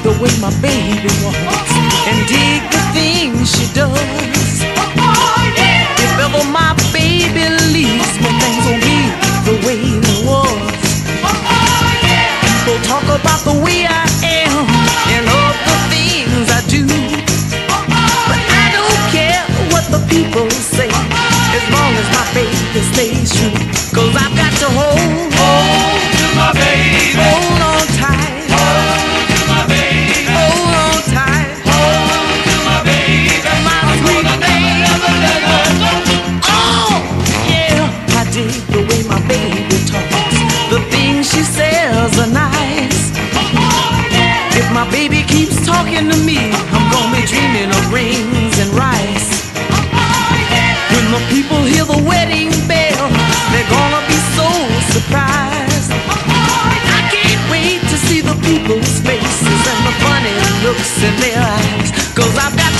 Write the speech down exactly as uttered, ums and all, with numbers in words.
the way my baby walks and dig the things she does. If ever my baby leaves me, things won't be the way it was. People talk about the way I am and all the things I do, but I don't care what the people say as long as my baby stays true. Cause I've got to hold, hold to my baby, hold on tight, hold to my baby, hold on tight, hold to my baby, my sweet baby. never let her go. Oh, yeah, I dig the way my baby talks. The things she says are nice. If my baby keeps talking to me, I'm gonna be dreaming of rings and rice. When the people hear the wedding bell, they're gonna be so surprised. I can't wait to see the people's faces and the funny looks in their eyes. Cause I've got